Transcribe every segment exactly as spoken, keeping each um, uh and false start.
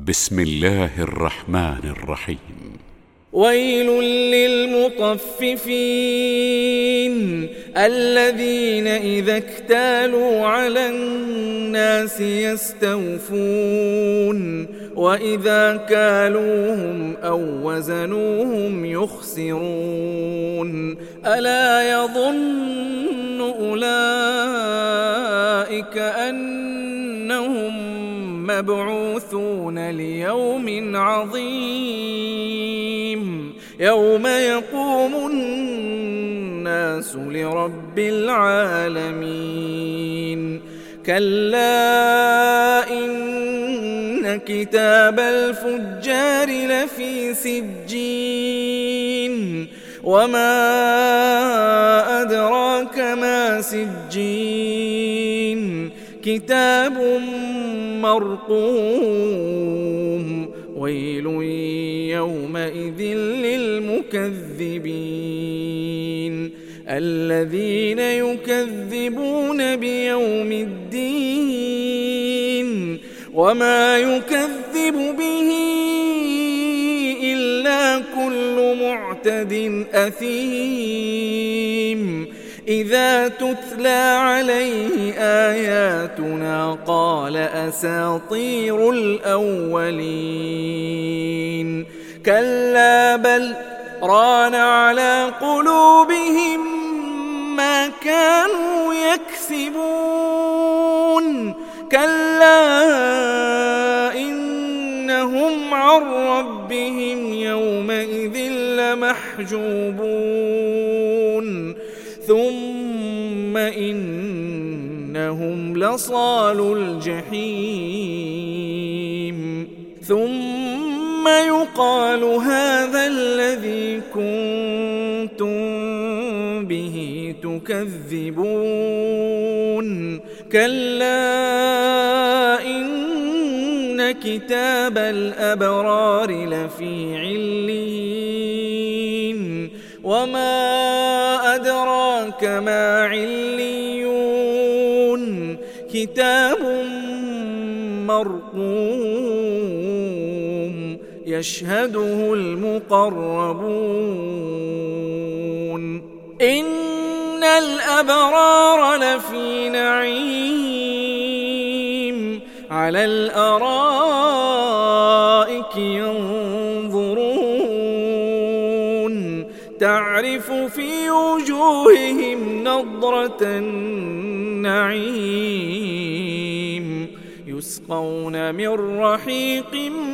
بسم الله الرحمن الرحيم. ويل للمطففين الذين إذا اكتالوا على الناس يستوفون وإذا كالوهم أو وزنوهم يخسرون ألا يظن أولئك أنهم مبعوثون ليوم عظيم يوم يقوم الناس لرب العالمين كلا إن كتاب الفجار لفي سجين وما أدراك ما سجين كتاب مرقوم ويل يومئذ للمكذبين الذين يكذبون بيوم الدين وما يكذب به إلا كل معتد أثيم إذا تتلى عليه آياتنا قال أساطير الأولين كلا بل ران على قلوبهم ما كانوا يكسبون كلا إنهم عن ربهم يومئذ لمحجوبون ثم إنهم لصالو الجحيم ثم يقال هذا الذي كنتم به تكذبون كلا إن كتاب الأبرار لفي عليين وما أدراك ما عليون كتاب مرقوم يشهده المقربون إن الأبرار لفي نعيم على الأرائك ينظرون تعرف في وجوههم نضرة النعيم يسقون من رحيق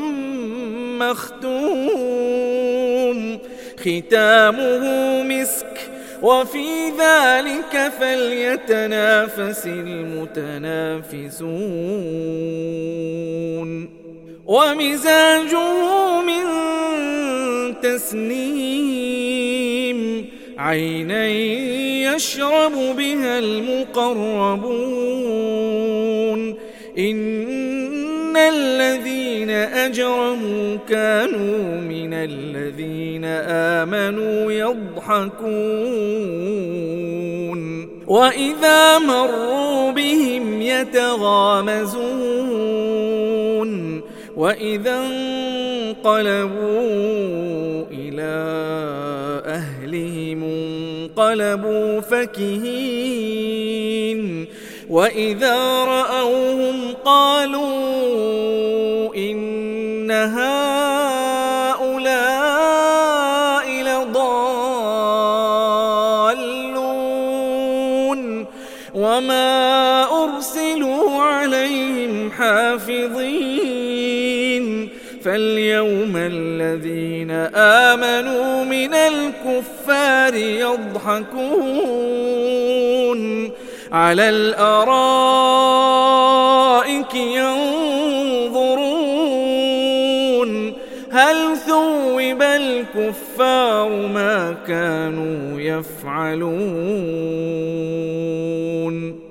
مختوم ختامه مسك وفي ذلك فليتنافس المتنافسون ومزاجه من تسنيم عينا يشرب بها المقربون إن الذين أجرموا كانوا من الذين آمنوا يضحكون وإذا مروا بهم يتغامزون وإذا انقلبوا إلى أهلهم انقلبوا فكهين وإذا رأوهم قالوا إن هؤلاء لضالون وما أرسلوا عليهم حافظين فاليوم الذين آمنوا من الكفار يضحكون على الأرائك ينظرون هل ثوب الكفار ما كانوا يفعلون